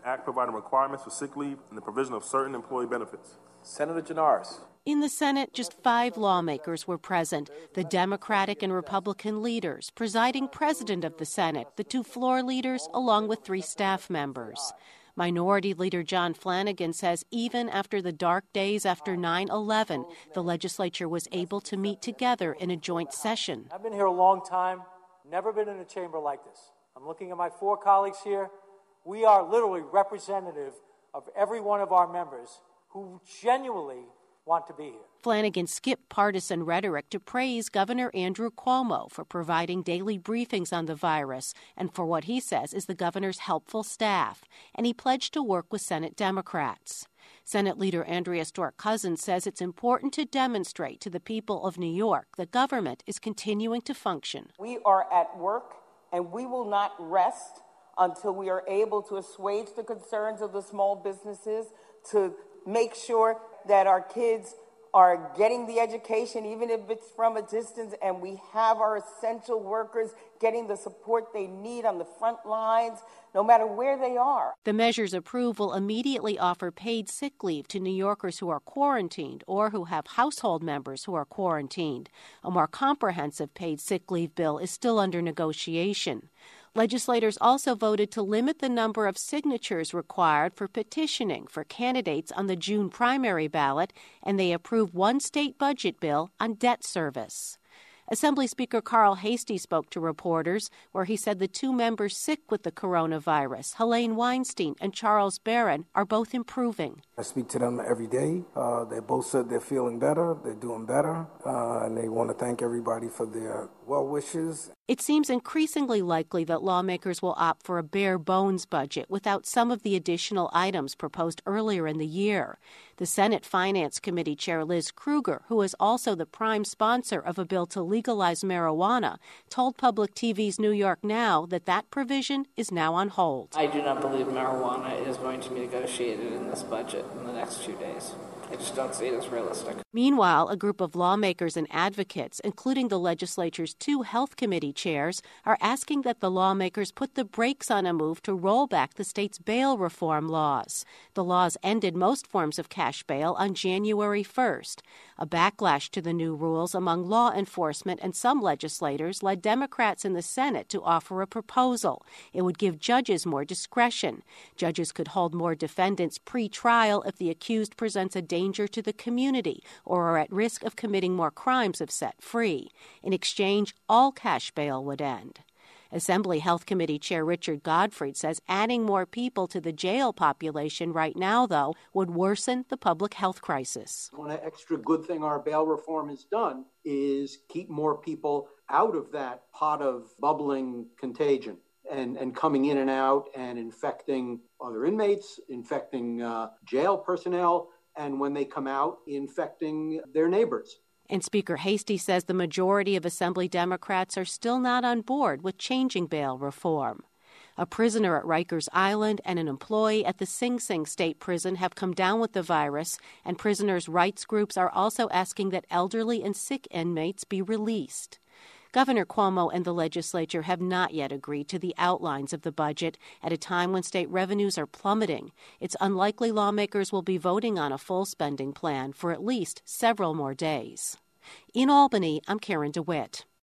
act providing requirements for sick leave and the provision of certain employee benefits. Senator Janaris. In the Senate, just 5 lawmakers were present, the Democratic and Republican leaders, presiding president of the Senate, the 2 floor leaders, along with 3 staff members. Minority Leader John Flanagan says even after the dark days after 9/11, the legislature was able to meet together in a joint session. I've been here a long time, never been in a chamber like this. I'm looking at my 4 colleagues here. We are literally representative of every one of our members who genuinely want to be here. Flanagan skipped partisan rhetoric to praise Governor Andrew Cuomo for providing daily briefings on the virus and for what he says is the governor's helpful staff, and he pledged to work with Senate Democrats. Senate Leader Andrea Stewart-Cousins says it's important to demonstrate to the people of New York that government is continuing to function. We are at work, and we will not rest until we are able to assuage the concerns of the small businesses, to make sure that our kids are getting the education, even if it's from a distance, and we have our essential workers getting the support they need on the front lines, no matter where they are. The measures approved will immediately offer paid sick leave to New Yorkers who are quarantined or who have household members who are quarantined. A more comprehensive paid sick leave bill is still under negotiation. Legislators also voted to limit the number of signatures required for petitioning for candidates on the June primary ballot, and they approved one state budget bill on debt service. Assembly Speaker Carl Heastie spoke to reporters, where he said the 2 members sick with the coronavirus, Helene Weinstein and Charles Barron, are both improving. I speak to them every day. They both said they're feeling better, they're doing better, and they want to thank everybody for their well wishes. It seems increasingly likely that lawmakers will opt for a bare-bones budget without some of the additional items proposed earlier in the year. The Senate Finance Committee Chair Liz Krueger, who is also the prime sponsor of a bill to legalize marijuana, told Public TV's New York Now that provision is now on hold. I do not believe marijuana is going to be negotiated in this budget in the next 2 days. I just don't see it as realistic. Meanwhile, a group of lawmakers and advocates, including the legislature's 2 health committee chairs, are asking that the lawmakers put the brakes on a move to roll back the state's bail reform laws. The laws ended most forms of cash bail on January 1st. A backlash to the new rules among law enforcement and some legislators led Democrats in the Senate to offer a proposal. It would give judges more discretion. Judges could hold more defendants pre-trial if the accused presents a danger to the community or are at risk of committing more crimes if set free. In exchange, all cash bail would end. Assembly Health Committee Chair Richard Godfrey says adding more people to the jail population right now, though, would worsen the public health crisis. One extra good thing our bail reform has done is keep more people out of that pot of bubbling contagion and coming in and out and infecting other inmates, infecting jail personnel, and when they come out, infecting their neighbors. And Speaker Heastie says the majority of Assembly Democrats are still not on board with changing bail reform. A prisoner at Rikers Island and an employee at the Sing Sing State Prison have come down with the virus, and prisoners' rights groups are also asking that elderly and sick inmates be released. Governor Cuomo and the legislature have not yet agreed to the outlines of the budget at a time when state revenues are plummeting. It's unlikely lawmakers will be voting on a full spending plan for at least several more days. In Albany, I'm Karen DeWitt.